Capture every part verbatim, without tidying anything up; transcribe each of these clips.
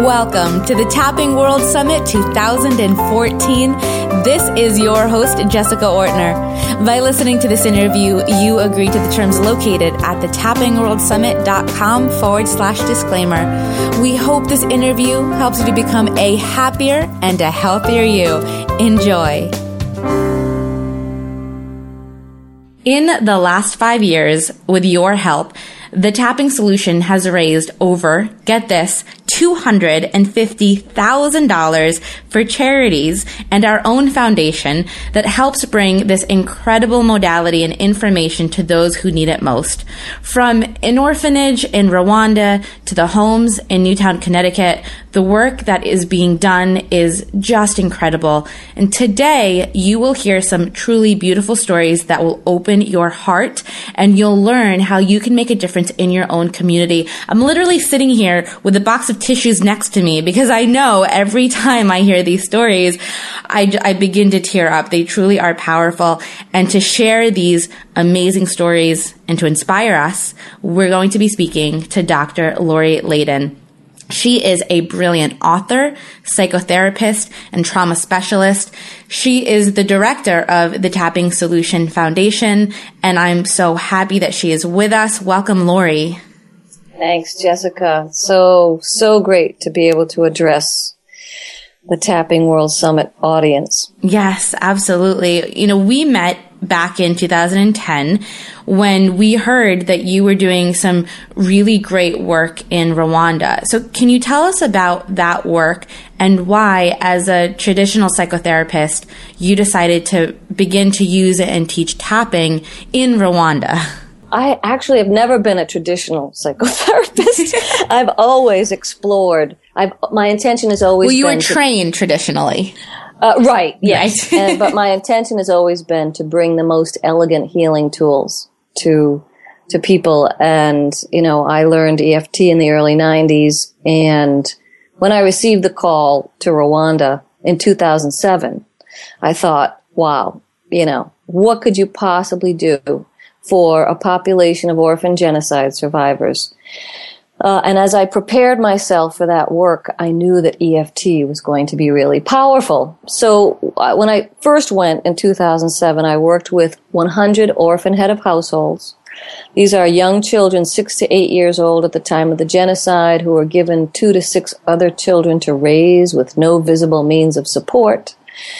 Welcome to the Tapping World Summit two thousand fourteen. This is your host, Jessica Ortner. By listening to this interview, you agree to the terms located at the tapping world summit dot com forward slash disclaimer. We hope this interview helps you to become a happier and a healthier you. Enjoy. In the last five years, with your help, the Tapping Solution has raised over, get this, two hundred fifty thousand dollars for charities and our own foundation that helps bring this incredible modality and information to those who need it most. From an orphanage in Rwanda to the homes in Newtown, Connecticut, the work that is being done is just incredible. And today, you will hear some truly beautiful stories that will open your heart, and you'll learn how you can make a difference in your own community. I'm literally sitting here with a box of tissues next to me because I know every time I hear these stories, I, I begin to tear up. They truly are powerful. And to share these amazing stories and to inspire us, we're going to be speaking to Doctor Lori Layden. She is a brilliant author, psychotherapist, and trauma specialist. She is the director of the Tapping Solution Foundation, and I'm so happy that she is with us. Welcome, Lori. Thanks, Jessica. So, so great to be able to address the Tapping World Summit audience. Yes, absolutely. You know, we met back in two thousand ten when we heard that you were doing some really great work in Rwanda. So can you tell us about that work and why, as a traditional psychotherapist, you decided to begin to use it and teach tapping in Rwanda? I actually have never been a traditional psychotherapist. I've always explored. I've, my intention has always been... Well, you been were trained to, traditionally. Uh, right, yes. Right. and, but my intention has always been to bring the most elegant healing tools to to people. And, you know, I learned E F T in the early nineties. And when I received the call to Rwanda in two thousand seven, I thought, wow, you know, what could you possibly do for a population of orphan genocide survivors? Uh, and as I prepared myself for that work, I knew that E F T was going to be really powerful. So uh, when I first went in two thousand seven, I worked with one hundred orphan head of households. These are young children, six to eight years old at the time of the genocide, who were given two to six other children to raise with no visible means of support.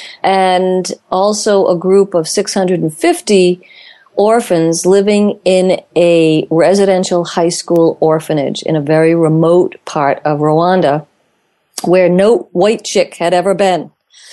And also a group of six hundred fifty orphans living in a residential high school orphanage in a very remote part of Rwanda where no white chick had ever been.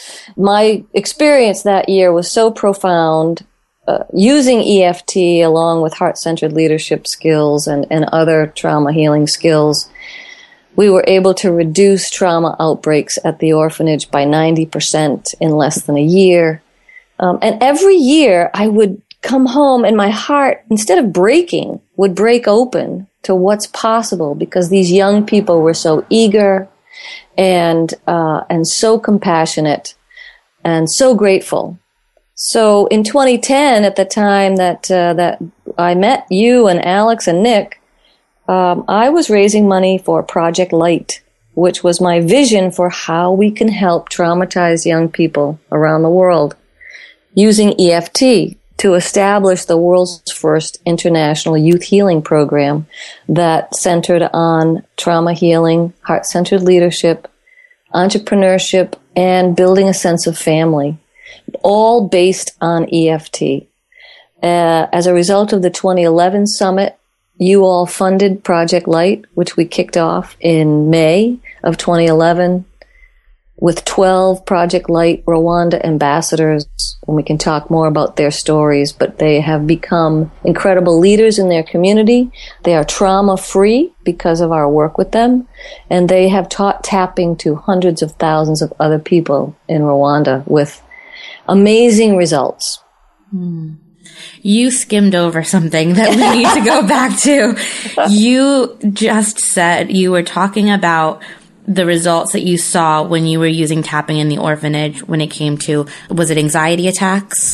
My experience that year was so profound. Uh, using E F T along with heart-centered leadership skills and, and other trauma healing skills, we were able to reduce trauma outbreaks at the orphanage by ninety percent in less than a year. Um, and every year I would come home and my heart, instead of breaking, would break open to what's possible because these young people were so eager and uh, and so compassionate and so grateful. So in twenty ten, at the time that uh, that I met you and Alex and Nick, um, I was raising money for Project Light, which was my vision for how we can help traumatized young people around the world using E F T to establish the world's first international youth healing program that centered on trauma healing, heart-centered leadership, entrepreneurship, and building a sense of family, all based on E F T. Uh, as a result of the twenty eleven summit, you all funded Project Light, which we kicked off in May of twenty eleven. With twelve Project Light Rwanda ambassadors, and we can talk more about their stories, but they have become incredible leaders in their community. They are trauma-free because of our work with them, and they have taught tapping to hundreds of thousands of other people in Rwanda with amazing results. Hmm. You skimmed over something that we need to go back to. You just said you were talking about the results that you saw when you were using tapping in the orphanage when it came to, was it anxiety attacks?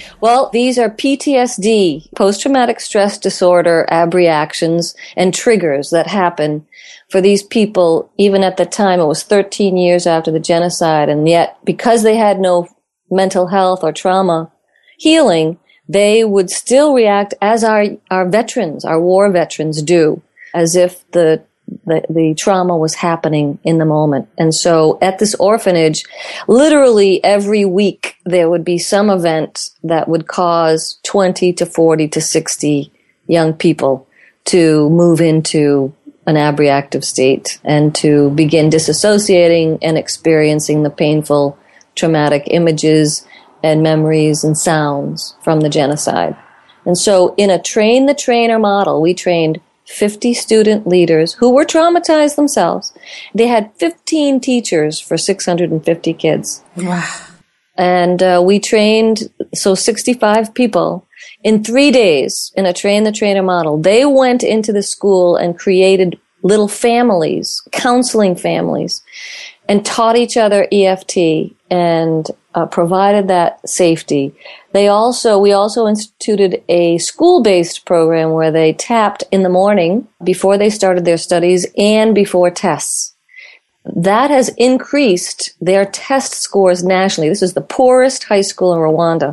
Well, these are P T S D, post-traumatic stress disorder, abreactions, and triggers that happen for these people. Even at the time, it was thirteen years after the genocide, and yet because they had no mental health or trauma healing, they would still react as our, our veterans, our war veterans do, as if the The, the trauma was happening in the moment. And so at this orphanage, literally every week there would be some event that would cause twenty to forty to sixty young people to move into an abreactive state and to begin disassociating and experiencing the painful, traumatic images and memories and sounds from the genocide. And so in a train the trainer model, we trained fifty student leaders who were traumatized themselves. They had fifteen teachers for six hundred fifty kids. Wow. And uh, we trained, so sixty-five people in three days in a train-the-trainer model. They went into the school and created little families, counseling families, and taught each other E F T and uh, provided that safety. They also, we also instituted a school-based program where they tapped in the morning before they started their studies and before tests. That has increased their test scores nationally. This is the poorest high school in Rwanda.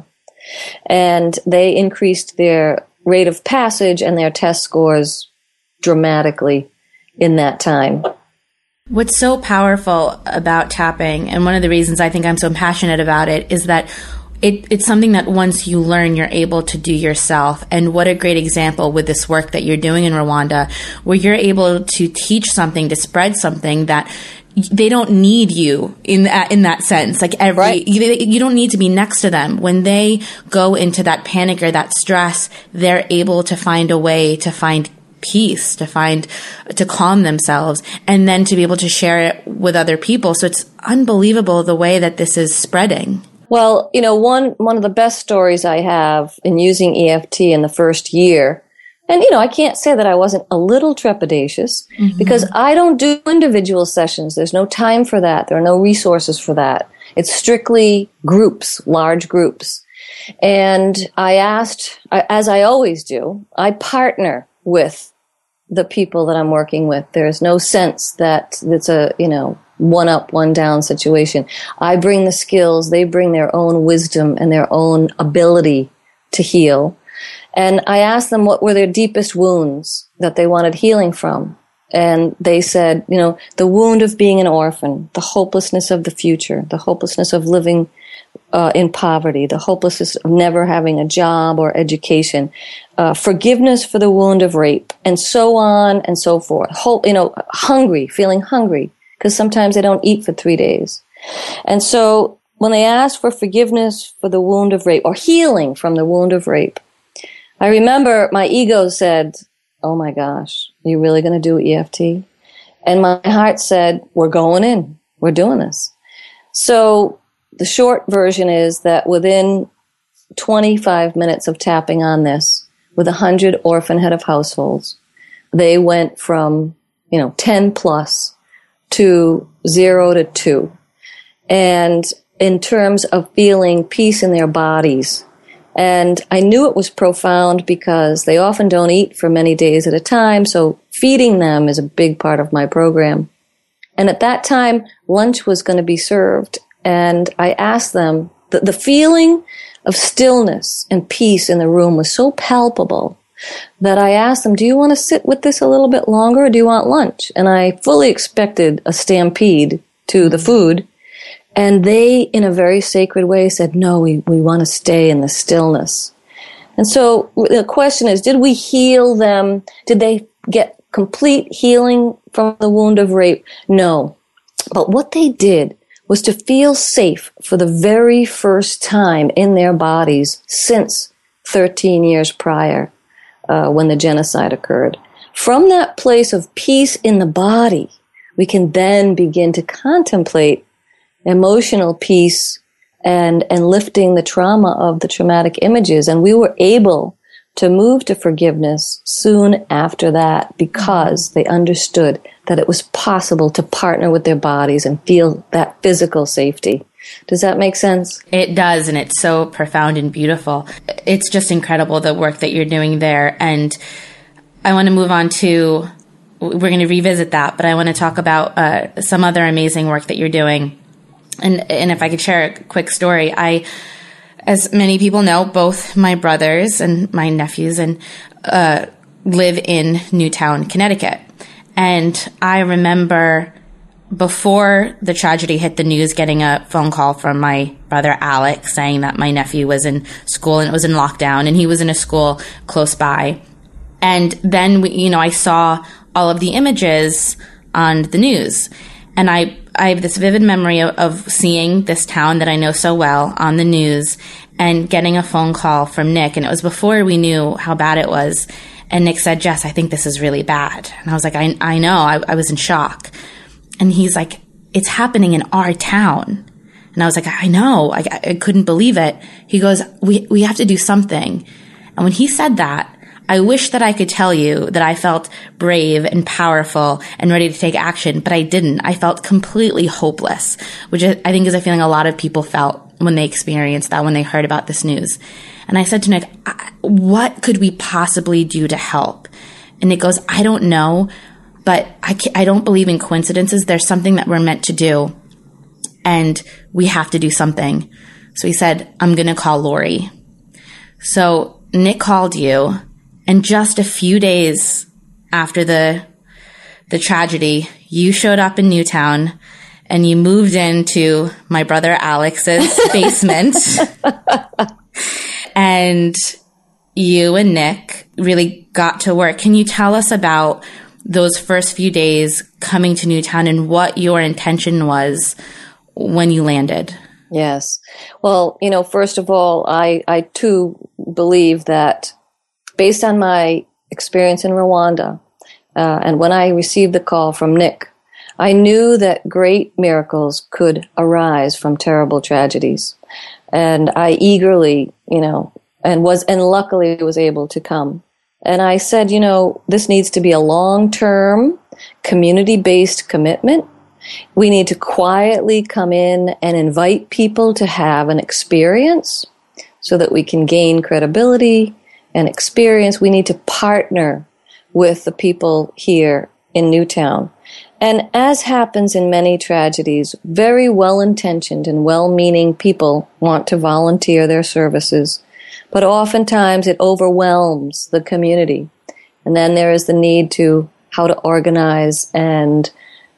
And they increased their rate of passage and their test scores dramatically in that time. What's so powerful about tapping, and one of the reasons I think I'm so passionate about it, is that It, it's something that once you learn, you're able to do yourself. And what a great example with this work that you're doing in Rwanda, where you're able to teach something, to spread something that they don't need you in that, in that sense. Like every, right. you, you don't need to be next to them. When they go into that panic or that stress, they're able to find a way to find peace, to find, to calm themselves, and then to be able to share it with other people. So it's unbelievable the way that this is spreading. Well, you know, one one of the best stories I have in using E F T in the first year, and, you know, I can't say that I wasn't a little trepidatious, mm-hmm. because I don't do individual sessions. There's no time for that. There are no resources for that. It's strictly groups, large groups. And I asked, as I always do, I partner with the people that I'm working with. There's no sense that it's a, you know, one up, one down situation. I bring the skills, they bring their own wisdom and their own ability to heal. And I asked them what were their deepest wounds that they wanted healing from. And they said, you know, the wound of being an orphan, the hopelessness of the future, the hopelessness of living uh, in poverty, the hopelessness of never having a job or education, uh, forgiveness for the wound of rape, and so on and so forth. Whole, you know, hungry, feeling hungry, because sometimes they don't eat for three days. And so when they asked for forgiveness for the wound of rape or healing from the wound of rape, I remember my ego said, oh my gosh, are you really going to do E F T? And my heart said, we're going in. We're doing this. So the short version is that within twenty-five minutes of tapping on this, with one hundred orphan head of households, they went from, you know, ten plus to zero to two. And in terms of feeling peace in their bodies. And I knew it was profound because they often don't eat for many days at a time, so feeding them is a big part of my program. And at that time, lunch was going to be served, and I asked them, the, the feeling of stillness and peace in the room was so palpable that I asked them, do you want to sit with this a little bit longer, or do you want lunch? And I fully expected a stampede to the food. And they, in a very sacred way, said, no, we, we want to stay in the stillness. And so the question is, did we heal them? Did they get complete healing from the wound of rape? No. But what they did was to feel safe for the very first time in their bodies since thirteen years prior, uh, when the genocide occurred. From that place of peace in the body, we can then begin to contemplate emotional peace and, and lifting the trauma of the traumatic images. And we were able to move to forgiveness soon after that because they understood that it was possible to partner with their bodies and feel that physical safety. Does that make sense? It does, and it's so profound and beautiful. It's just incredible, the work that you're doing there. And I want to move on to, we're going to revisit that, but I want to talk about uh, some other amazing work that you're doing. And and if I could share a quick story, I, as many people know, both my brothers and my nephews and uh, live in Newtown, Connecticut. And I remember before the tragedy hit the news, getting a phone call from my brother Alex saying that my nephew was in school and it was in lockdown, and he was in a school close by. And then, we, you know, I saw all of the images on the news, and I, I have this vivid memory of, of seeing this town that I know so well on the news and getting a phone call from Nick. And it was before we knew how bad it was. And Nick said, "Jess, I think this is really bad." And I was like, I, I know. I, I was in shock. And he's like, "It's happening in our town." And I was like, "I know." I, I couldn't believe it. He goes, we, we have to do something. And when he said that, I wish that I could tell you that I felt brave and powerful and ready to take action, but I didn't. I felt completely hopeless, which I think is a feeling a lot of people felt when they experienced that, when they heard about this news. And I said to Nick, "What could we possibly do to help?" And Nick goes, "I don't know, but I, can't, I don't believe in coincidences. There's something that we're meant to do, and we have to do something." So he said, "I'm going to call Lori." So Nick called you, and just a few days after the the tragedy, you showed up in Newtown, and you moved into my brother Alex's basement. And you and Nick really got to work. Can you tell us about those first few days coming to Newtown and what your intention was when you landed? Yes. Well, you know, first of all, I, I too believe that based on my experience in Rwanda, uh, and when I received the call from Nick, I knew that great miracles could arise from terrible tragedies. And I eagerly, you know, and was, and luckily was able to come. And I said, you know, this needs to be a long-term, community-based commitment. We need to quietly come in and invite people to have an experience so that we can gain credibility and experience. We need to partner with the people here in Newtown. And as happens in many tragedies, very well-intentioned and well-meaning people want to volunteer their services, but oftentimes it overwhelms the community. And then there is the need to how to organize and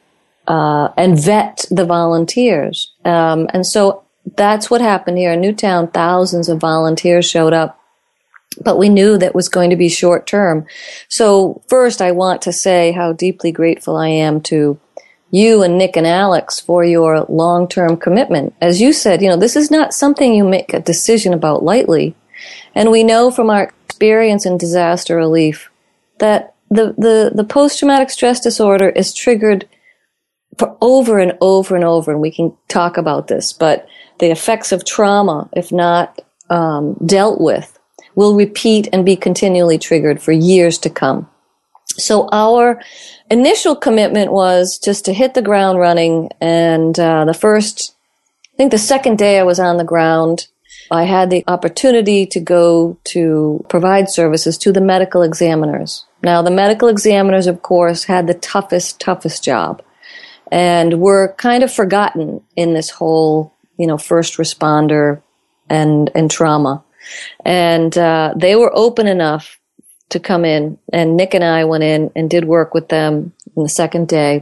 uh, and vet the volunteers. Um, and so that's what happened here in Newtown. Thousands of volunteers showed up. But we knew that was going to be short term. So first, I want to say how deeply grateful I am to you and Nick and Alex for your long-term commitment. As you said, you know, this is not something you make a decision about lightly. And we know from our experience in disaster relief that the, the, the post-traumatic stress disorder is triggered for over and over and over, and we can talk about this, but the effects of trauma, if not um, dealt with, will repeat and be continually triggered for years to come. So our initial commitment was just to hit the ground running. And uh, the first, I think the second day I was on the ground, I had the opportunity to go to provide services to the medical examiners. Now, the medical examiners, of course, had the toughest, toughest job and were kind of forgotten in this whole, you know, first responder and, and trauma. And uh, they were open enough to come in, and Nick and I went in and did work with them on the second day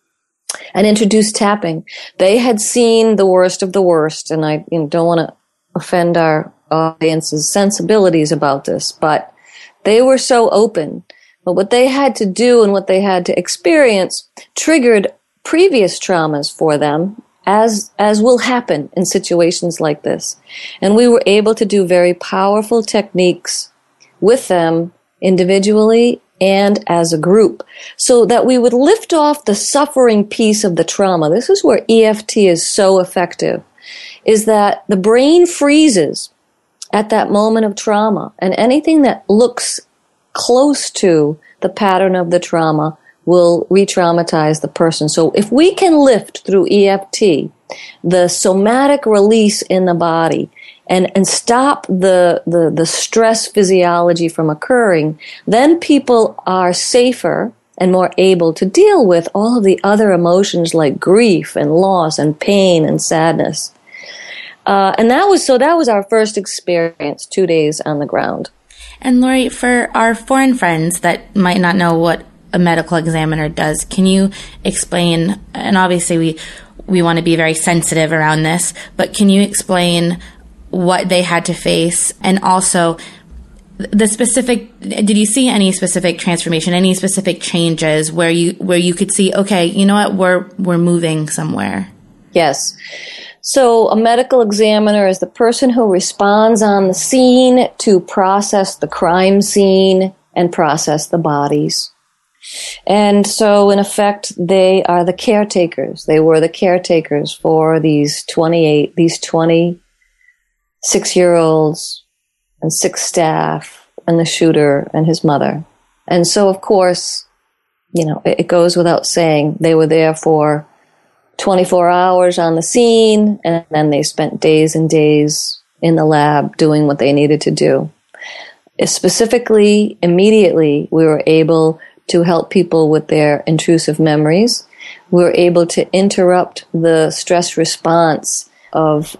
and introduced tapping. They had seen the worst of the worst, and I you know, don't want to offend our audience's sensibilities about this, but they were so open. But what they had to do and what they had to experience triggered previous traumas for them, as as will happen in situations like this. And we were able to do very powerful techniques with them individually and as a group so that we would lift off the suffering piece of the trauma. This is where E F T is so effective, is that the brain freezes at that moment of trauma, and anything that looks close to the pattern of the trauma will re-traumatize the person. So if we can lift through E F T the somatic release in the body and, and stop the, the, the stress physiology from occurring, then people are safer and more able to deal with all of the other emotions like grief and loss and pain and sadness. Uh, and that was, so that was our first experience, two days on the ground. And Lori, for our foreign friends that might not know what a medical examiner does, can you explain, and obviously we, we want to be very sensitive around this, but can you explain what they had to face, and also the specific, did you see any specific transformation, any specific changes where you, where you could see, okay, you know what, we're, we're moving somewhere? Yes. So a medical examiner is the person who responds on the scene to process the crime scene and process the bodies. And so, in effect, they are the caretakers. They were the caretakers for these twenty-eight, these twenty-six-year-olds and six staff and the shooter and his mother. And so, of course, you know, it, it goes without saying, they were there for twenty-four hours on the scene, and then they spent days and days in the lab doing what they needed to do. Specifically, immediately, we were able to help people with their intrusive memories. We were able to interrupt the stress response of,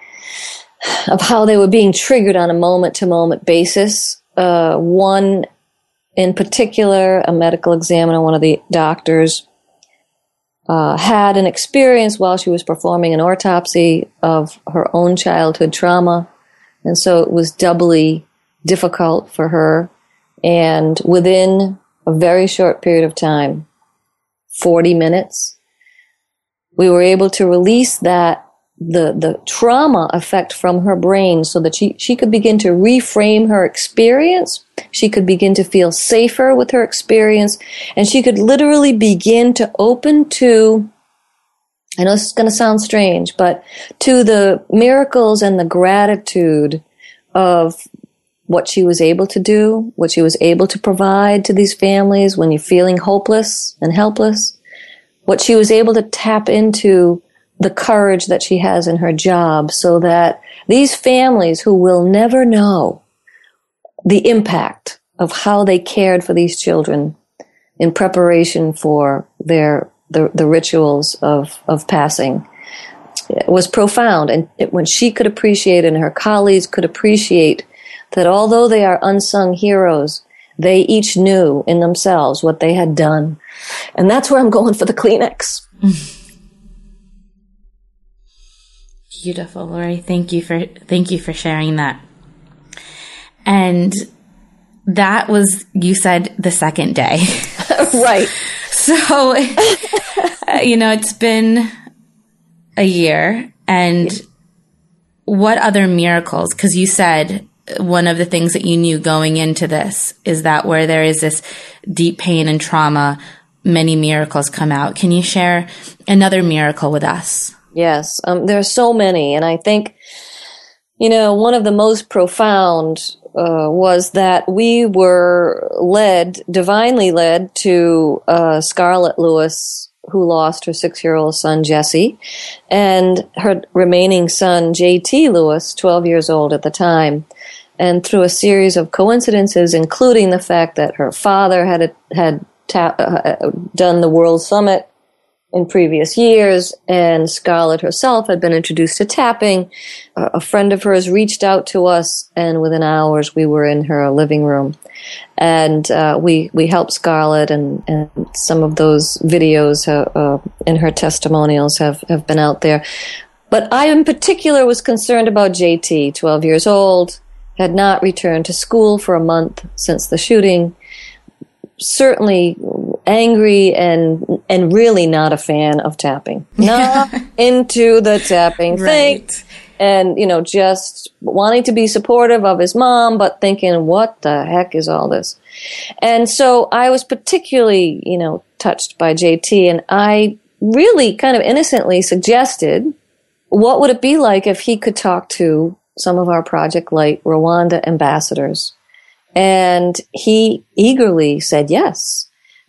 of how they were being triggered on a moment-to-moment basis. Uh, one in particular, a medical examiner, one of the doctors, Uh, had an experience while she was performing an autopsy of her own childhood trauma. And so it was doubly difficult for her. And within a very short period of time, forty minutes, we were able to release that, the, the trauma effect from her brain so that she, she could begin to reframe her experience. She could begin to feel safer with her experience, and she could literally begin to open to, I know this is going to sound strange, but to the miracles and the gratitude of what she was able to do, what she was able to provide to these families when you're feeling hopeless and helpless, what she was able to tap into, the courage that she has in her job, so that these families who will never know the impact of how they cared for these children in preparation for their the, the rituals of, of passing, it was profound. And it, when she could appreciate and her colleagues could appreciate that although they are unsung heroes, they each knew in themselves what they had done. And that's where I'm going for the Kleenex. Beautiful, Lori. Thank you for thank you for sharing that. And that was, you said, the second day. Right. So, you know, it's been a year. And yeah. What other miracles? Because you said one of the things that you knew going into this is that where there is this deep pain and trauma, many miracles come out. Can you share another miracle with us? Yes, um, there are so many, and I think, you know, one of the most profound uh, was that we were led, divinely led, to uh, Scarlett Lewis, who lost her six-year-old son, Jesse, and her remaining son, J T Lewis, twelve years old at the time. And through a series of coincidences, including the fact that her father had had ta- uh, done the World Summit in previous years, and Scarlett herself had been introduced to tapping. Uh, a friend of hers reached out to us, and within hours we were in her living room. And uh, we we helped Scarlett, and, and some of those videos uh, uh, in her testimonials have, have been out there. But I in particular was concerned about J T, twelve years old, had not returned to school for a month since the shooting, certainly angry and and really not a fan of tapping. Not into the tapping thing. Right. And, you know, just wanting to be supportive of his mom, but thinking, what the heck is all this? And so I was particularly, you know, touched by J T, and I really kind of innocently suggested, what would it be like if he could talk to some of our Project Light Rwanda ambassadors? And he eagerly said yes.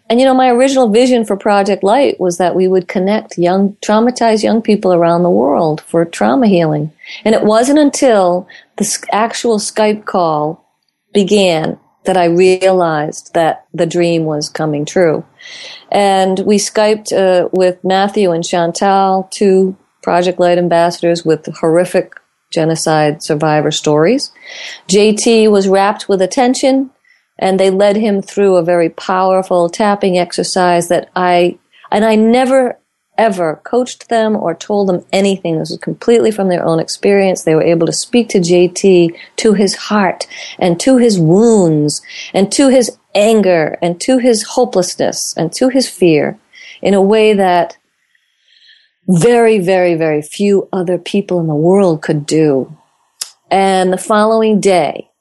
and, you know, my original vision for Project Light was that we would connect young, traumatized young people around the world for trauma healing. And it wasn't until the actual Skype call began that I realized that the dream was coming true. And we Skyped uh, with Matthew and Chantal, two Project Light ambassadors with horrific genocide survivor stories. J T was wrapped with attention, and they led him through a very powerful tapping exercise that I, and I never ever coached them or told them anything. This was completely from their own experience. They were able to speak to J T, to his heart, and to his wounds, and to his anger, and to his hopelessness, and to his fear in a way that very, very, very few other people in the world could do. And the following day,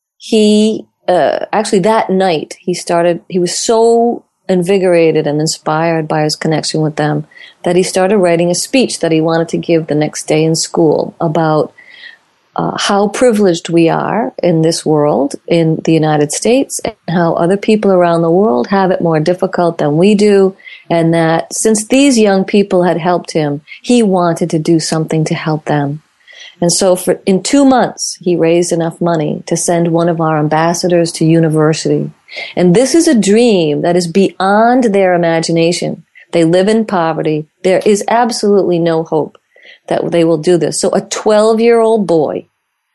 he, uh, actually that night, he started, he was so invigorated and inspired by his connection with them that he started writing a speech that he wanted to give the next day in school about uh, how privileged we are in this world, in the United States, and how other people around the world have it more difficult than we do, and that since these young people had helped him, he wanted to do something to help them. And so for in two months, he raised enough money to send one of our ambassadors to university. And this is a dream that is beyond their imagination. They live in poverty. There is absolutely no hope that they will do this. So a twelve-year-old boy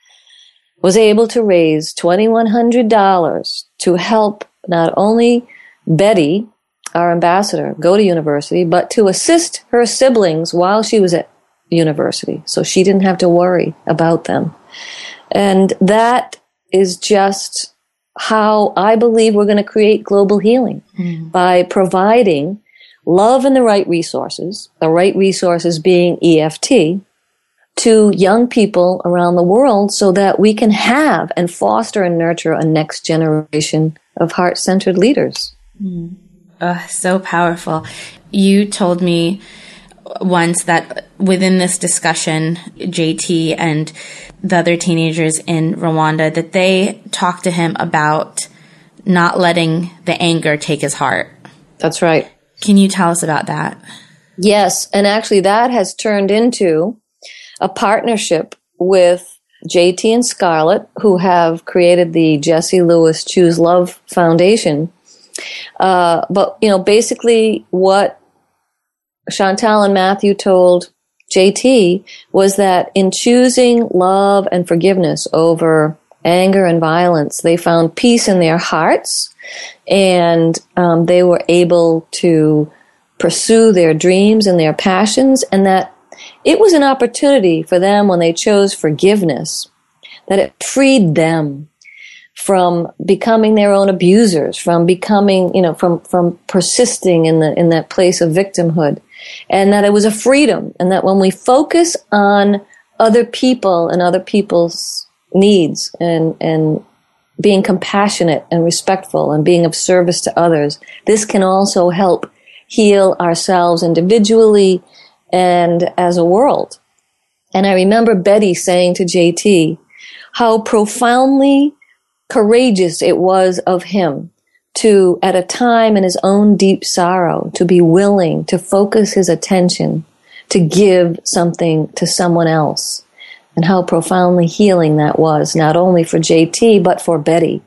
was able to raise two thousand one hundred dollars to help not only Betty, our ambassador, go to university, but to assist her siblings while she was at university, so she didn't have to worry about them. And that is just how I believe we're going to create global healing, mm. by providing love and the right resources, the right resources being E F T, to young people around the world so that we can have and foster and nurture a next generation of heart-centered leaders. Mm. Oh, so powerful. You told me once that within this discussion, J T and the other teenagers in Rwanda, that they talked to him about not letting the anger take his heart. That's right. Can you tell us about that? Yes, and actually that has turned into a partnership with J T and Scarlett, who have created the Jesse Lewis Choose Love Foundation. Uh, but, you know, basically what Chantal and Matthew told J T was that in choosing love and forgiveness over anger and violence, they found peace in their hearts, and um, they were able to pursue their dreams and their passions, and that it was an opportunity for them when they chose forgiveness, that it freed them from becoming their own abusers, from becoming, you know, from, from persisting in the, in that place of victimhood. And that it was a freedom, and that when we focus on other people and other people's needs and, and being compassionate and respectful and being of service to others, this can also help heal ourselves individually and as a world. And I remember Betty saying to J T how profoundly courageous it was of him to, at a time in his own deep sorrow, to be willing to focus his attention to give something to someone else, and how profoundly healing that was, not only for J T, but for Betty.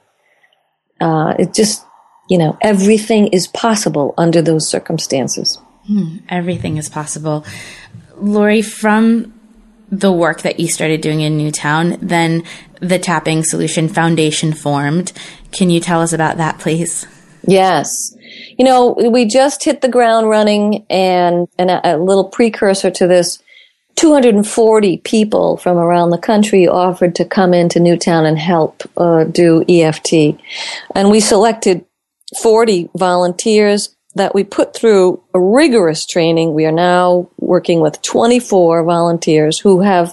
Uh, it just, you know, everything is possible under those circumstances. Hmm, everything is possible. Lori, from the work that you started doing in Newtown, then the Tapping Solution Foundation formed. Can you tell us about that, please? Yes. You know, we just hit the ground running, and, and a, a little precursor to this, two hundred forty people from around the country offered to come into Newtown and help uh, do E F T. And we selected forty volunteers that we put through a rigorous training. We are now working with twenty-four volunteers who have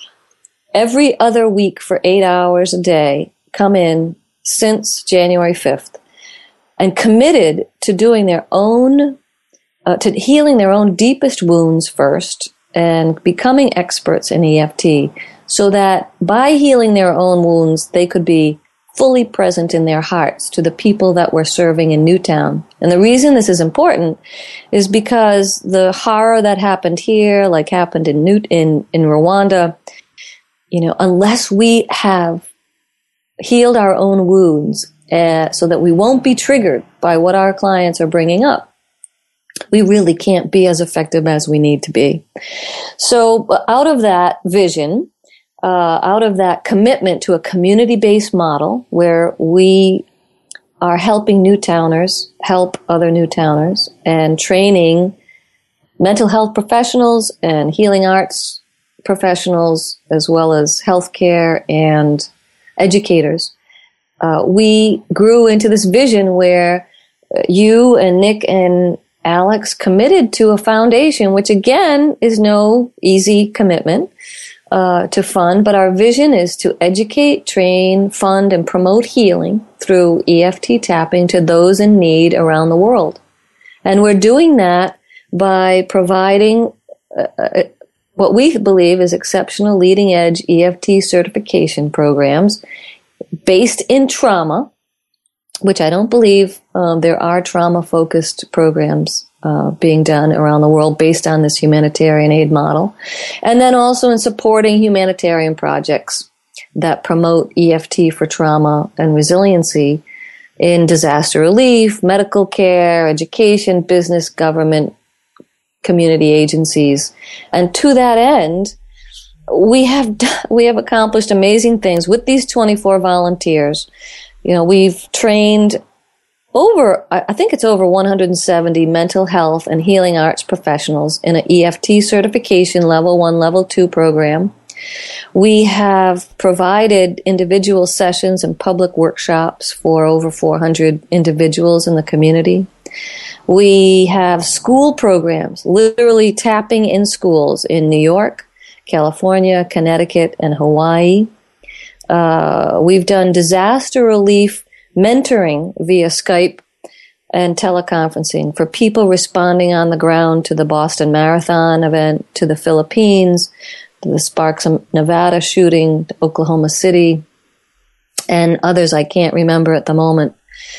every other week for eight hours a day come in since January fifth, and committed to doing their own, uh, to healing their own deepest wounds first and becoming experts in E F T, so that by healing their own wounds, they could be fully present in their hearts to the people that we're serving in Newtown. And the reason this is important is because the horror that happened here, like happened in New- in, in Rwanda, you know, unless we have healed our own wounds uh, so that we won't be triggered by what our clients are bringing up, we really can't be as effective as we need to be. So out of that vision, uh, out of that commitment to a community-based model where we are helping Newtowners help other Newtowners and training mental health professionals and healing arts professionals, as well as healthcare and educators, uh, we grew into this vision where you and Nick and Alex committed to a foundation, which again is no easy commitment uh, to fund, but our vision is to educate, train, fund, and promote healing through E F T tapping to those in need around the world. And we're doing that by providing uh, what we believe is exceptional leading edge E F T certification programs based in trauma, which I don't believe um, there are trauma-focused programs uh, being done around the world based on this humanitarian aid model. And then also in supporting humanitarian projects that promote E F T for trauma and resiliency in disaster relief, medical care, education, business, government, community agencies. And to that end, we have we have accomplished amazing things with these twenty-four volunteers. You know, we've trained over, I think it's over one hundred seventy mental health and healing arts professionals in an E F T certification level one, level two program. We have provided individual sessions and public workshops for over four hundred individuals in the community. We have school programs, literally tapping in schools in New York, California, Connecticut, and Hawaii. Uh, we've done disaster relief mentoring via Skype and teleconferencing for people responding on the ground to the Boston Marathon event, to the Philippines, to the Sparks of Nevada shooting, to Oklahoma City, and others I can't remember at the moment.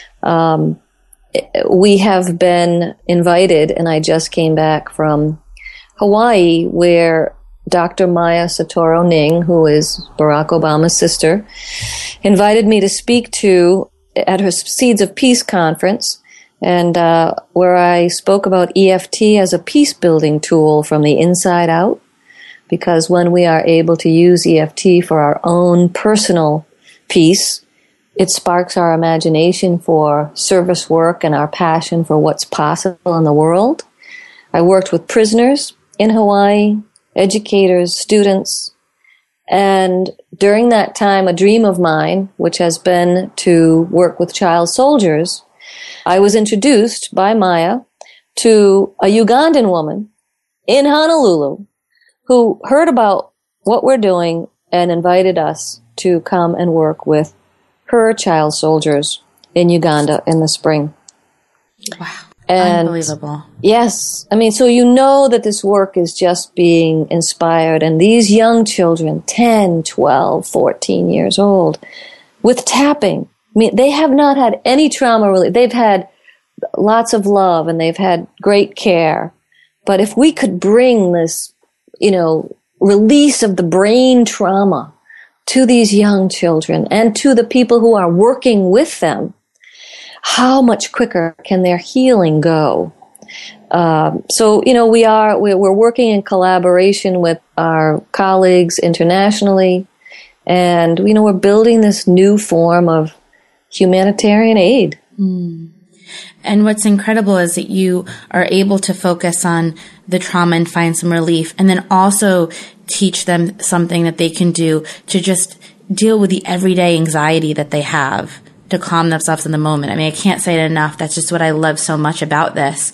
Um, we have been invited, and I just came back from Hawaii, where Doctor Maya Satoru Ning, who is Barack Obama's sister, invited me to speak to at her Seeds of Peace conference, and uh, where I spoke about E F T as a peace-building tool from the inside out, because when we are able to use E F T for our own personal peace, it sparks our imagination for service work and our passion for what's possible in the world. I worked with prisoners in Hawaii, educators, students, and during that time, a dream of mine, which has been to work with child soldiers, I was introduced by Maya to a Ugandan woman in Honolulu who heard about what we're doing and invited us to come and work with her child soldiers in Uganda in the spring. Wow. And unbelievable. Yes. I mean, so you know that this work is just being inspired. And these young children, ten, twelve, fourteen years old, with tapping, I mean, they have not had any trauma really. They've had lots of love and they've had great care. But if we could bring this, you know, release of the brain trauma to these young children and to the people who are working with them, how much quicker can their healing go? Um, so, you know, we are, we're, we're working in collaboration with our colleagues internationally, and, you know, we're building this new form of humanitarian aid. Mm. And what's incredible is that you are able to focus on the trauma and find some relief, and then also teach them something that they can do to just deal with the everyday anxiety that they have, to calm themselves in the moment. I mean, I can't say it enough. That's just what I love so much about this.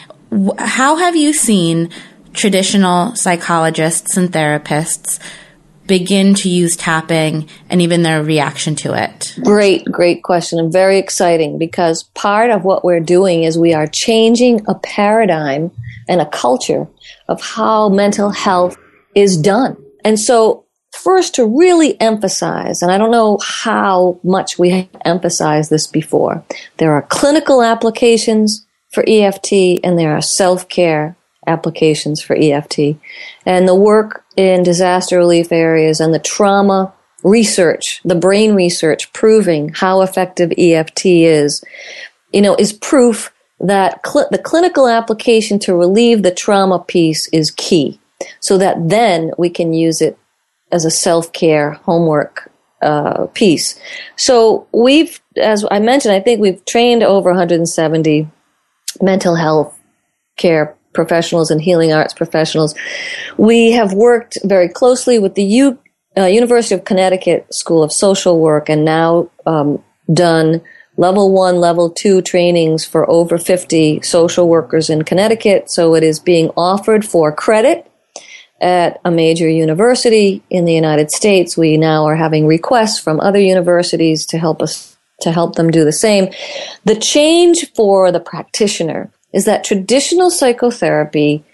How have you seen traditional psychologists and therapists begin to use tapping and even their reaction to it? Great, great question, and very exciting, because part of what we're doing is we are changing a paradigm and a culture of how mental health is done. And so first to really emphasize, and I don't know how much we have emphasized this before, there are clinical applications for E F T and there are self-care applications for E F T. And the work in disaster relief areas and the trauma research, the brain research proving how effective E F T is, you know, is proof that cl- the clinical application to relieve the trauma piece is key, so that then we can use it as a self-care homework uh, piece. So we've, as I mentioned, I think we've trained over one hundred seventy mental health care professionals and healing arts professionals. We have worked very closely with the U, uh, University of Connecticut School of Social Work, and now um, done level one, level two trainings for over fifty social workers in Connecticut. So it is being offered for credit at a major university in the United States. We now are having requests from other universities to help us, to help them do the same. The change for the practitioner is that traditional psychotherapy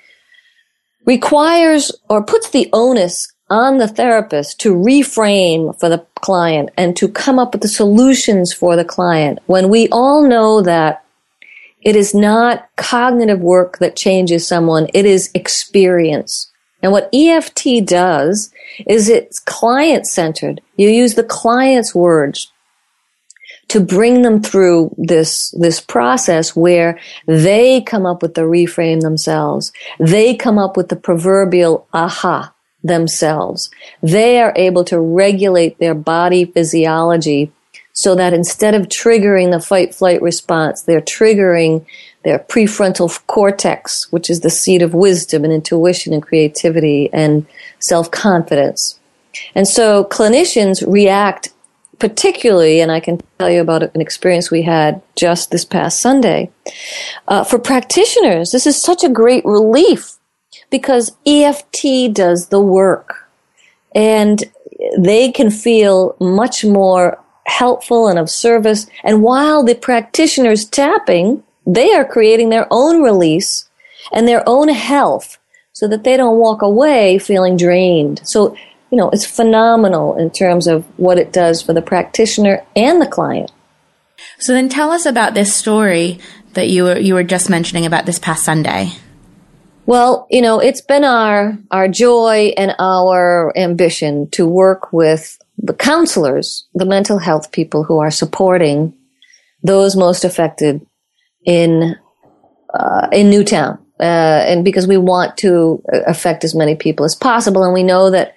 requires or puts the onus on the therapist to reframe for the client and to come up with the solutions for the client, when we all know that it is not cognitive work that changes someone, it is experience. And what E F T does is it's client-centered. You use the client's words to bring them through this, this process where they come up with the reframe themselves. They come up with the proverbial aha themselves. They are able to regulate their body physiology so that instead of triggering the fight-flight response, they're triggering their prefrontal cortex, which is the seat of wisdom and intuition and creativity and self-confidence. And so clinicians react particularly, and I can tell you about an experience we had just this past Sunday. Uh, for practitioners, this is such a great relief because E F T does the work, and they can feel much more helpful and of service. And while the practitioner's tapping, they are creating their own release and their own health so that they don't walk away feeling drained. So, you know, it's phenomenal in terms of what it does for the practitioner and the client. So then tell us about this story that you were you were just mentioning about this past Sunday. Well, you know, it's been our our joy and our ambition to work with the counselors, the mental health people who are supporting those most affected in uh, in Newtown, uh, and because we want to affect as many people as possible, and we know that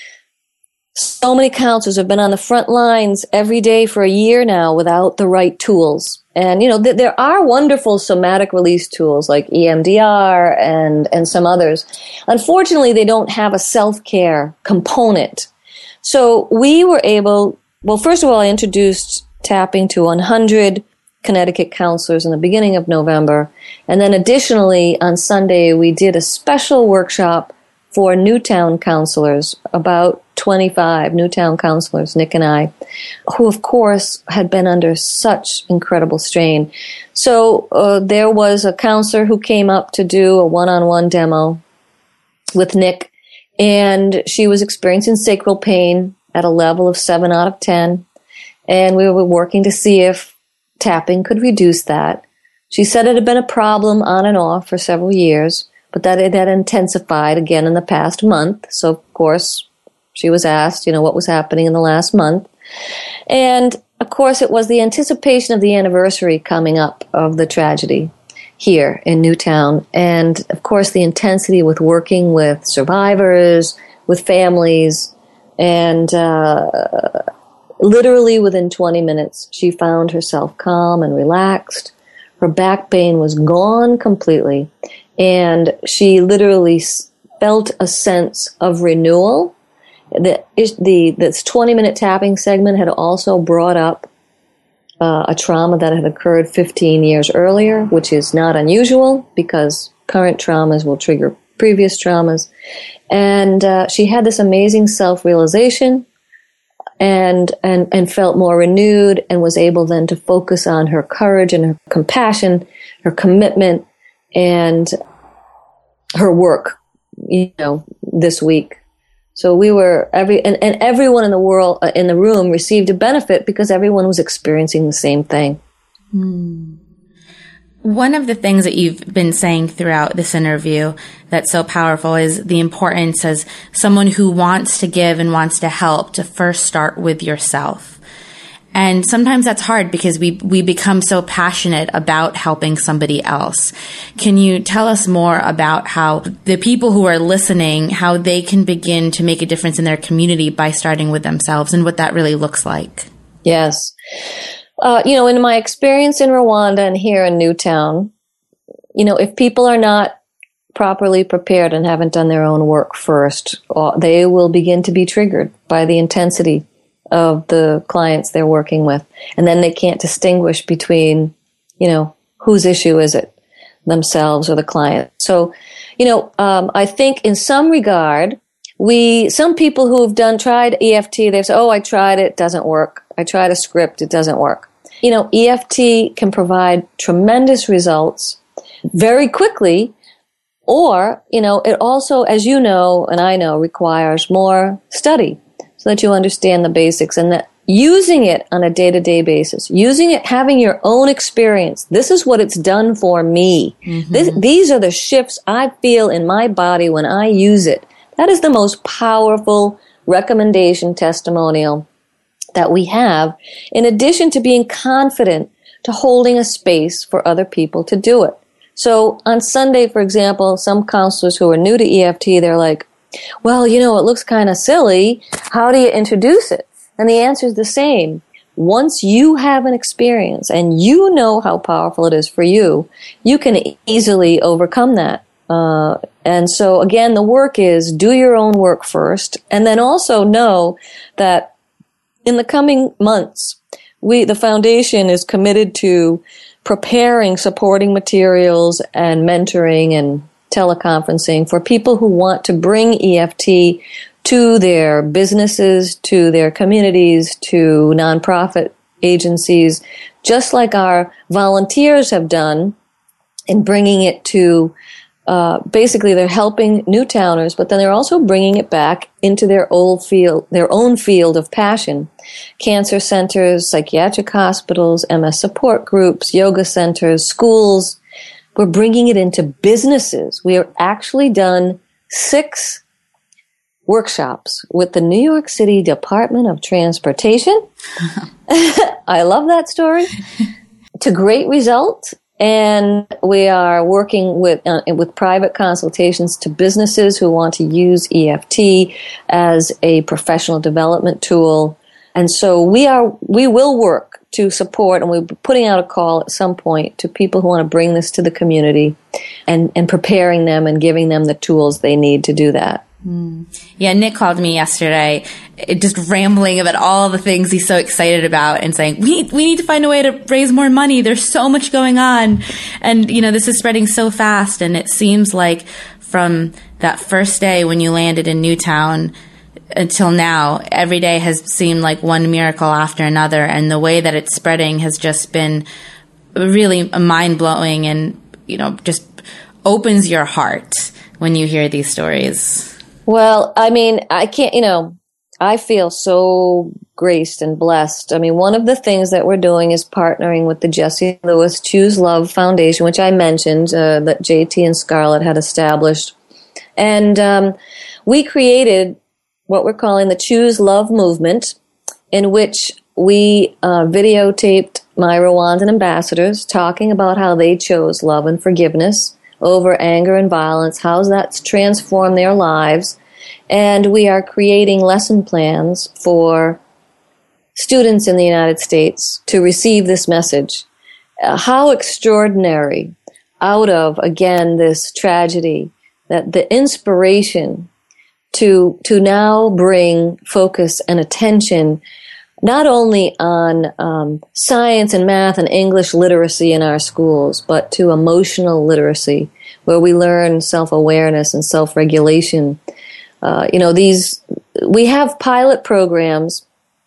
so many counselors have been on the front lines every day for a year now without the right tools. And, you know, th- there are wonderful somatic release tools like E M D R and, and some others. Unfortunately, they don't have a self-care component. So we were able, well, first of all, I introduced tapping to one hundred Connecticut counselors in the beginning of November. And then additionally, on Sunday, we did a special workshop for Newtown counselors, about twenty-five Newtown counselors, Nick and I, who, of course, had been under such incredible strain. So uh, there was a counselor who came up to do a one-on-one demo with Nick, and she was experiencing sacral pain at a level of seven out of ten, and we were working to see if tapping could reduce that. She said it had been a problem on and off for several years, but that it had intensified again in the past month. So, of course, she was asked, you know, what was happening in the last month. And, of course, it was the anticipation of the anniversary coming up of the tragedy here in Newtown. And, of course, the intensity with working with survivors, with families. And uh, literally within twenty minutes, she found herself calm and relaxed. Her back pain was gone completely. And she literally felt a sense of renewal. The, the, this twenty-minute tapping segment had also brought up uh, a trauma that had occurred fifteen years earlier, which is not unusual because current traumas will trigger previous traumas. And uh, she had this amazing self-realization and, and, and felt more renewed and was able then to focus on her courage and her compassion, her commitment, and her work, you know, this week. So we were every, and, and everyone in the world, uh, in the room received a benefit because everyone was experiencing the same thing. Hmm. One of the things that you've been saying throughout this interview that's so powerful is the importance as someone who wants to give and wants to help to first start with yourself. And sometimes that's hard because we we become so passionate about helping somebody else. Can you tell us more about how the people who are listening, how they can begin to make a difference in their community by starting with themselves and what that really looks like? Yes. Uh, you know, in my experience in Rwanda and here in Newtown, you know, if people are not properly prepared and haven't done their own work first, they will begin to be triggered by the intensity of the clients they're working with. And then they can't distinguish between, you know, whose issue is it, themselves or the client. So, you know, um, I think in some regard, we, some people who have done, tried E F T, they've said, oh, I tried it, doesn't work. I tried a script, it doesn't work. You know, E F T can provide tremendous results very quickly, or, you know, it also, as you know, and I know, requires more study, so that you understand the basics, and that using it on a day-to-day basis, using it, having your own experience. This is what it's done for me. Mm-hmm. This, these are the shifts I feel in my body when I use it. That is the most powerful recommendation testimonial that we have, in addition to being confident to holding a space for other people to do it. So on Sunday, for example, some counselors who are new to E F T, they're like, well, you know, it looks kind of silly. How do you introduce it? And the answer is the same. Once you have an experience and you know how powerful it is for you, you can easily overcome that. Uh, and so, again, the work is do your own work first, and then also know that in the coming months, we, the foundation is committed to preparing supporting materials and mentoring and teleconferencing for people who want to bring E F T to their businesses, to their communities, to nonprofit agencies, just like our volunteers have done in bringing it to, uh, basically they're helping Newtowners, but then they're also bringing it back into their old field, their own field of passion. Cancer centers, psychiatric hospitals, M S support groups, yoga centers, schools. We're bringing it into businesses. We have actually done six workshops with the New York City Department of Transportation. I love that story. To great result. And we are working with uh, with private consultations to businesses who want to use E F T as a professional development tool. And so we are we will work to support, and we'll be putting out a call at some point to people who want to bring this to the community and, and preparing them and giving them the tools they need to do that. Mm. Yeah, Nick called me yesterday, just rambling about all the things he's so excited about and saying, we need, we need to find a way to raise more money. There's so much going on. And, you know, this is spreading so fast. And it seems like from that first day when you landed in Newtown until now, every day has seemed like one miracle after another. And the way that it's spreading has just been really mind-blowing and, you know, just opens your heart when you hear these stories. Well, I mean, I can't, you know, I feel so graced and blessed. I mean, one of the things that we're doing is partnering with the Jesse Lewis Choose Love Foundation, which I mentioned uh, that J T and Scarlett had established. And um, we created what we're calling the Choose Love movement, in which we uh, videotaped my Rwandan ambassadors talking about how they chose love and forgiveness over anger and violence, how that's transformed their lives. And we are creating lesson plans for students in the United States to receive this message. Uh, how extraordinary, out of, again, this tragedy, that the inspiration to to now bring focus and attention not only on um, science and math and English literacy in our schools, but to emotional literacy, where we learn self-awareness and self-regulation. Uh, you know, these we have pilot programs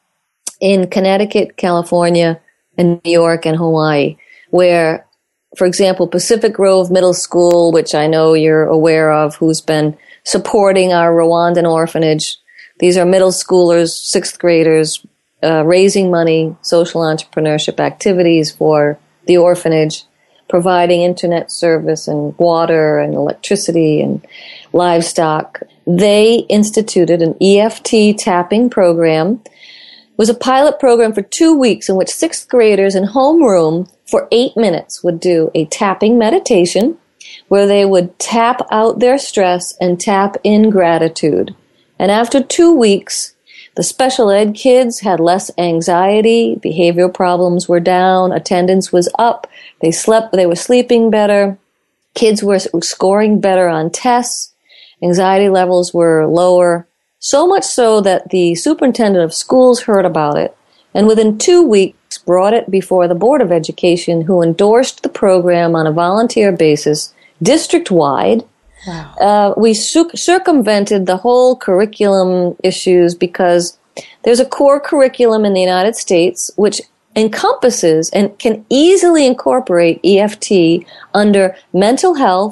in Connecticut, California, and New York and Hawaii, where, for example, Pacific Grove Middle School, which I know you're aware of, who's been supporting our Rwandan orphanage, These are middle schoolers, sixth graders, uh, raising money, social entrepreneurship activities for the orphanage, providing internet service and water and electricity and livestock. They instituted an E F T tapping program. It was a pilot program for two weeks in which sixth graders in homeroom for eight minutes would do a tapping meditation where they would tap out their stress and tap in gratitude. And after two weeks, the special ed kids had less anxiety, behavioral problems were down, attendance was up, they slept, they were sleeping better, kids were scoring better on tests, anxiety levels were lower, so much so that the superintendent of schools heard about it, and within two weeks brought it before the Board of Education, who endorsed the program on a volunteer basis, district-wide. Wow. Uh, we cir- circumvented the whole curriculum issues because there's a core curriculum in the United States which encompasses and can easily incorporate E F T under mental health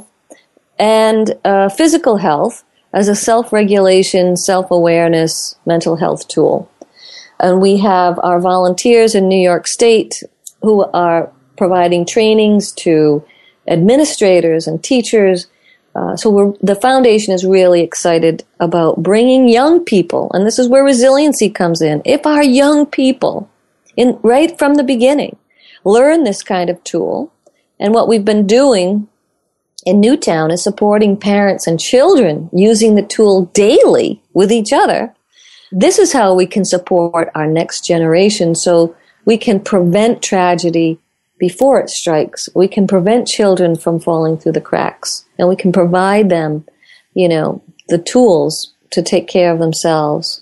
and uh, physical health as a self-regulation, self-awareness mental health tool. And we have our volunteers in New York State who are providing trainings to administrators and teachers. Uh, so we're, the foundation is really excited about bringing young people, and this is where resiliency comes in. If our young people, in right from the beginning, learn this kind of tool, and what we've been doing in Newtown is supporting parents and children using the tool daily with each other, this is how we can support our next generation so we can prevent tragedy before it strikes. We can prevent children from falling through the cracks, and we can provide them, you know, the tools to take care of themselves.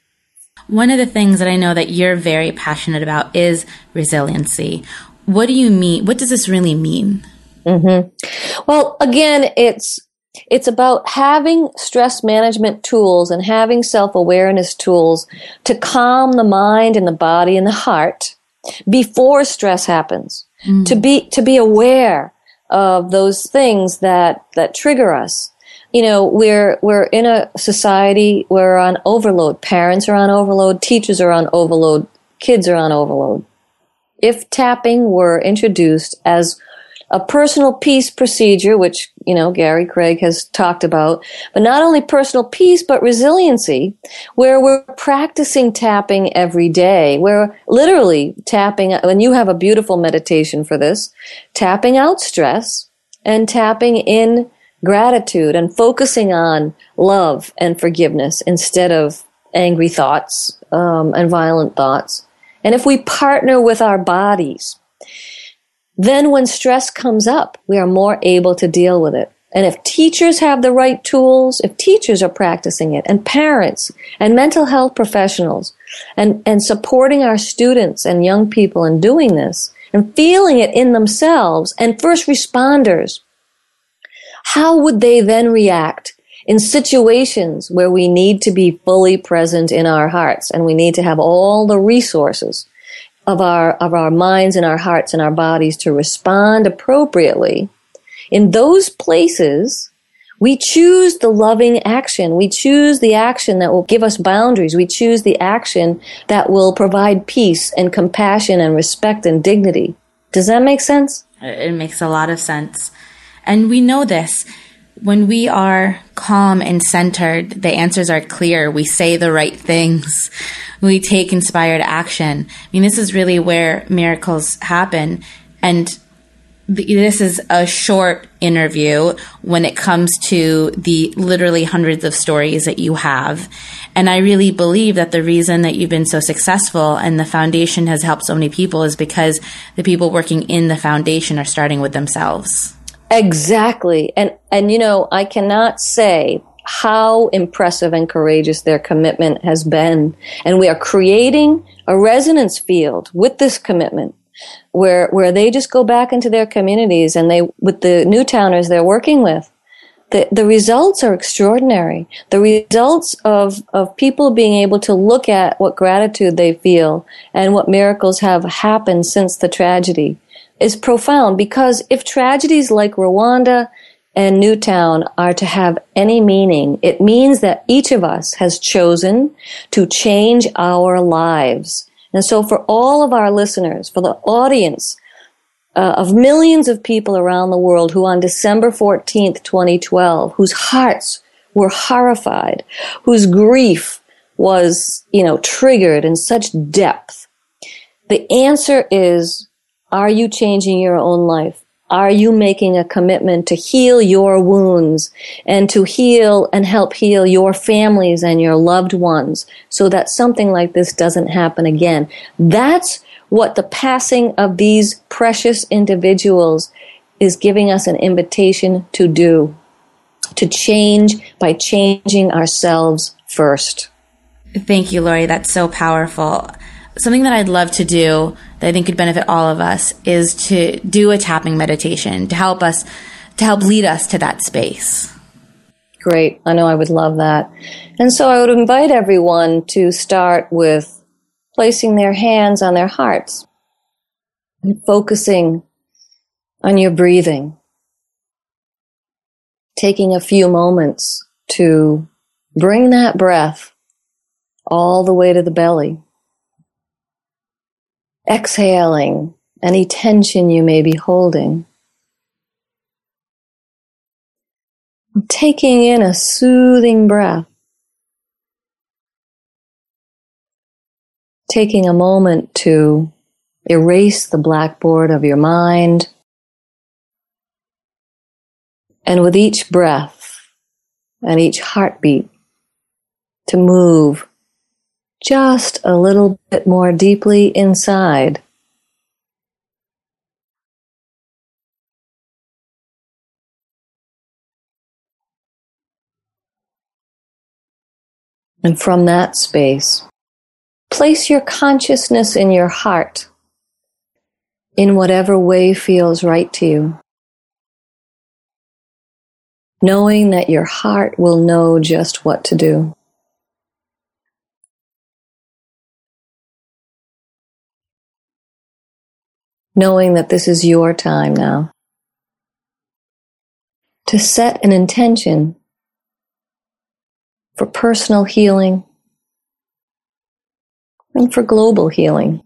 One of the things that I know that you're very passionate about is resiliency. What do you mean? What does this really mean? Mm-hmm. Well, again, it's it's about having stress management tools and having self-awareness tools to calm the mind and the body and the heart before stress happens. Mm-hmm. To be to be aware of those things that, that trigger us. You know, we're we're in a society where we're on overload. Parents are on overload, teachers are on overload, kids are on overload. If tapping were introduced as a personal peace procedure, which, you know, Gary Craig has talked about, but not only personal peace, but resiliency, where we're practicing tapping every day, where literally tapping, and you have a beautiful meditation for this, tapping out stress and tapping in gratitude and focusing on love and forgiveness instead of angry thoughts um, and violent thoughts. And if we partner with our bodies, then when stress comes up, we are more able to deal with it. And if teachers have the right tools, if teachers are practicing it, and parents and mental health professionals, and, and supporting our students and young people in doing this, and feeling it in themselves, and first responders, how would they then react in situations where we need to be fully present in our hearts, and we need to have all the resources of our of our minds and our hearts and our bodies to respond appropriately? In those places, we choose the loving action. We choose the action that will give us boundaries. We choose the action that will provide peace and compassion and respect and dignity. Does that make sense? It makes a lot of sense. And we know this. When we are calm and centered, the answers are clear. We say the right things. We take inspired action. I mean, this is really where miracles happen. And this is a short interview when it comes to the literally hundreds of stories that you have. And I really believe that the reason that you've been so successful and the foundation has helped so many people is because the people working in the foundation are starting with themselves. Exactly. And, and you know, I cannot say how impressive and courageous their commitment has been. And we are creating a resonance field with this commitment where, where they just go back into their communities and they, with the Newtowners they're working with, the, the results are extraordinary. The results of, of people being able to look at what gratitude they feel and what miracles have happened since the tragedy is profound, because if tragedies like Rwanda and Newtown are to have any meaning, it means that each of us has chosen to change our lives. And so for all of our listeners, for the audience uh, of millions of people around the world who on December fourteenth, twenty twelve, whose hearts were horrified, whose grief was, you know, triggered in such depth, the answer is, are you changing your own life? Are you making a commitment to heal your wounds and to heal and help heal your families and your loved ones so that something like this doesn't happen again? That's what the passing of these precious individuals is giving us an invitation to do, to change by changing ourselves first. Thank you, Lori. That's so powerful. Something that I'd love to do that I think could benefit all of us is to do a tapping meditation to help us, to help lead us to that space. Great. I know I would love that. And so I would invite everyone to start with placing their hands on their hearts and focusing on your breathing. Taking a few moments to bring that breath all the way to the belly. Exhaling any tension you may be holding. Taking in a soothing breath. Taking a moment to erase the blackboard of your mind. And with each breath and each heartbeat, to move just a little bit more deeply inside. And from that space, place your consciousness in your heart in whatever way feels right to you, knowing that your heart will know just what to do. Knowing that this is your time now to set an intention for personal healing and for global healing.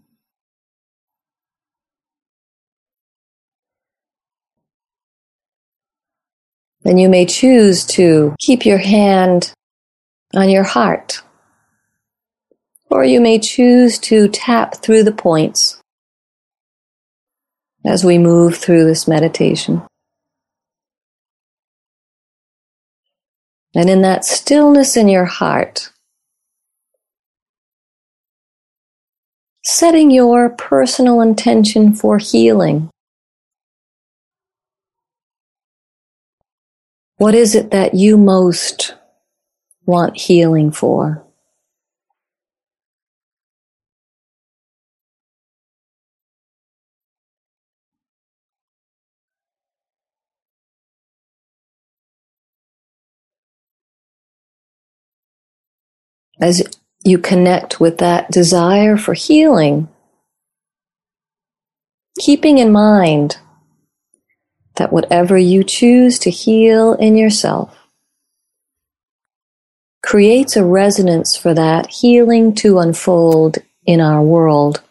Then you may choose to keep your hand on your heart, or you may choose to tap through the points as we move through this meditation. And in that stillness in your heart, setting your personal intention for healing. What is it that you most want healing for? As you connect with that desire for healing, keeping in mind that whatever you choose to heal in yourself creates a resonance for that healing to unfold in our world.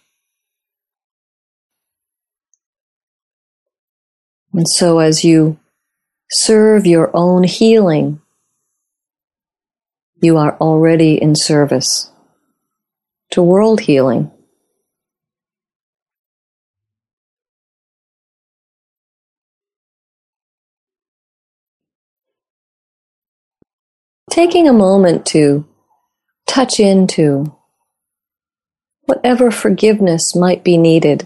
And so as you serve your own healing, you are already in service to world healing. Taking a moment to touch into whatever forgiveness might be needed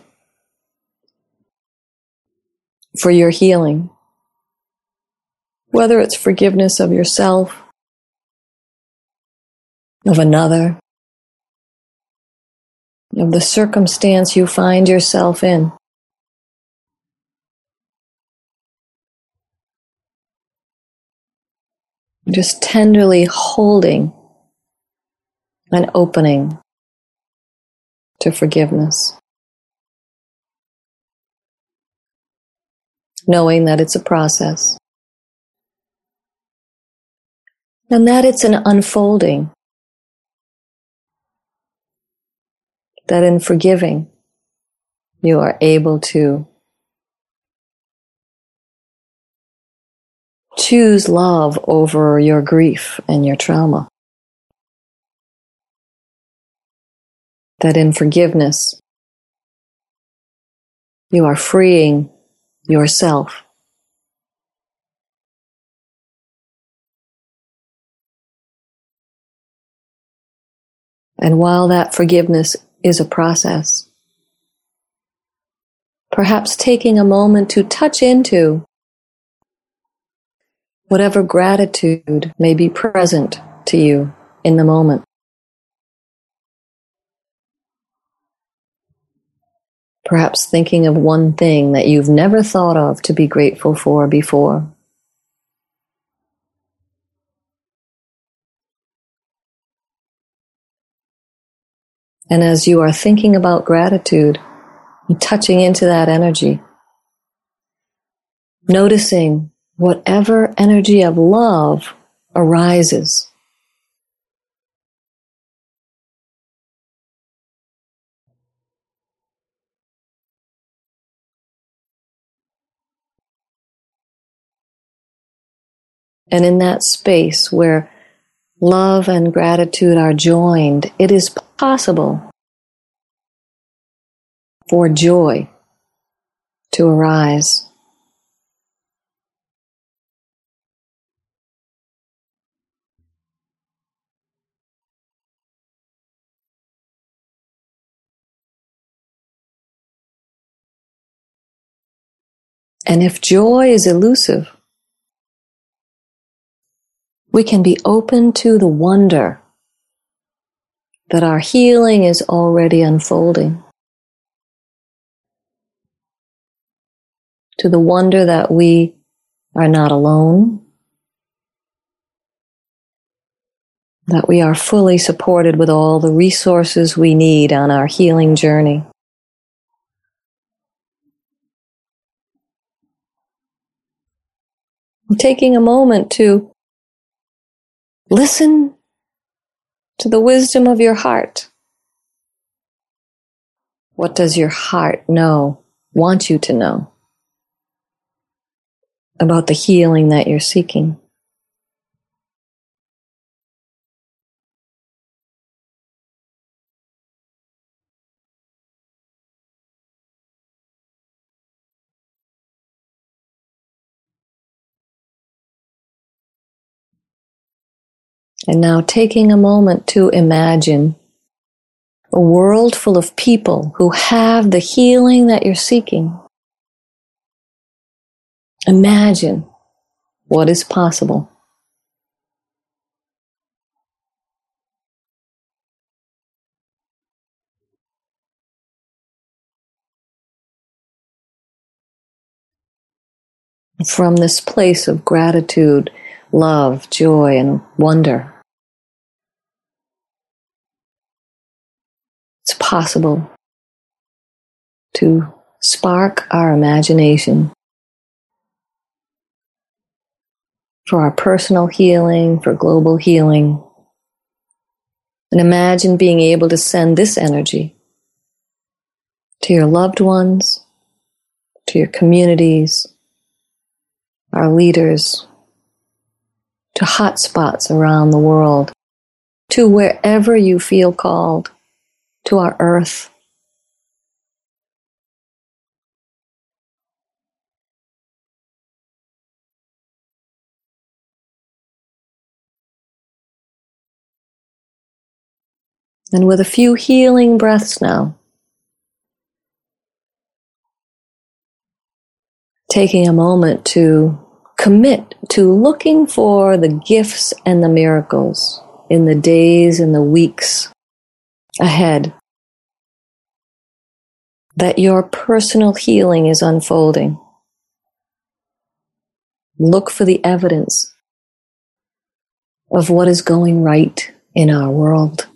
for your healing, whether it's forgiveness of yourself, of another, of the circumstance you find yourself in. Just tenderly holding and opening to forgiveness, knowing that it's a process. And that it's an unfolding. That in forgiving, you are able to choose love over your grief and your trauma. That in forgiveness, you are freeing yourself. And while that forgiveness is a process, perhaps taking a moment to touch into whatever gratitude may be present to you in the moment. Perhaps thinking of one thing that you've never thought of to be grateful for before. And as you are thinking about gratitude, touching into that energy, noticing whatever energy of love arises. And in that space where love and gratitude are joined, it is possible for joy to arise. And if joy is elusive, we can be open to the wonder that our healing is already unfolding. To the wonder that we are not alone, that we are fully supported with all the resources we need on our healing journey. Taking a moment to listen to the wisdom of your heart. What does your heart know, want you to know about the healing that you're seeking? And now taking a moment to imagine a world full of people who have the healing that you're seeking. Imagine what is possible. From this place of gratitude, love, joy, and wonder, it's possible to spark our imagination for our personal healing, for global healing. And imagine being able to send this energy to your loved ones, to your communities, our leaders, to hotspots around the world, to wherever you feel called, to our earth. And with a few healing breaths now, taking a moment to commit to looking for the gifts and the miracles in the days and the weeks ahead, that your personal healing is unfolding. Look for the evidence of what is going right in our world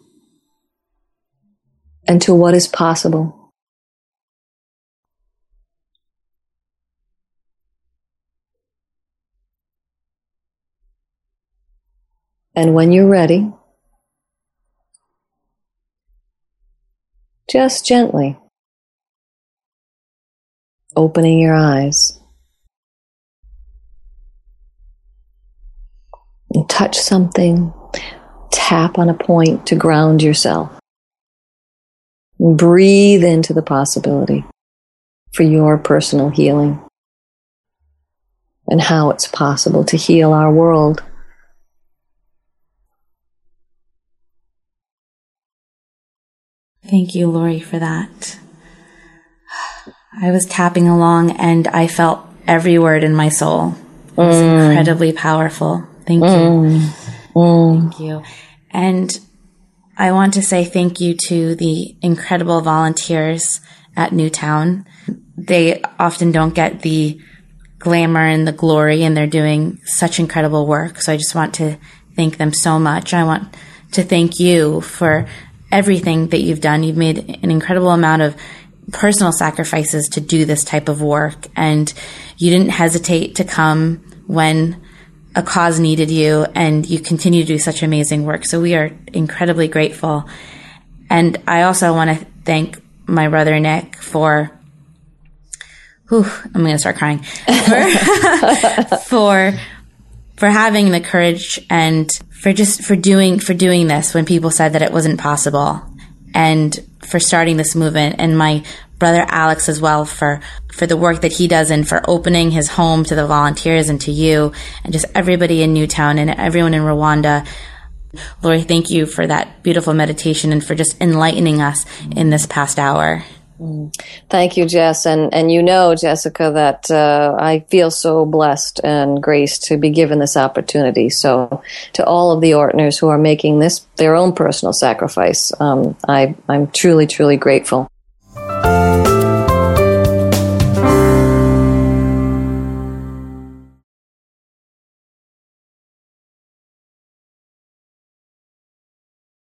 and to what is possible. And when you're ready, just gently opening your eyes and touch something, tap on a point to ground yourself. And breathe into the possibility for your personal healing and how it's possible to heal our world. Thank you, Lori, for that. I was tapping along and I felt every word in my soul. It was mm. incredibly powerful. Thank you. Mm. Mm. Thank you. And I want to say thank you to the incredible volunteers at Newtown. They often don't get the glamour and the glory, and they're doing such incredible work. So I just want to thank them so much. I want to thank you for everything that you've done. You've made an incredible amount of personal sacrifices to do this type of work, and you didn't hesitate to come when a cause needed you, and you continue to do such amazing work. So we are incredibly grateful. And I also want to thank my brother Nick for, whew, I'm going to start crying, for, for, for having the courage and for just, for doing, for doing this when people said that it wasn't possible, and for starting this movement, and my brother Alex as well for, for the work that he does and for opening his home to the volunteers and to you and just everybody in Newtown and everyone in Rwanda. Lori, thank you for that beautiful meditation and for just enlightening us in this past hour. Thank you, Jess. And, and you know, Jessica, that uh, I feel so blessed and graced to be given this opportunity. So to all of the Ortners who are making this their own personal sacrifice, um, I, I'm truly, truly grateful.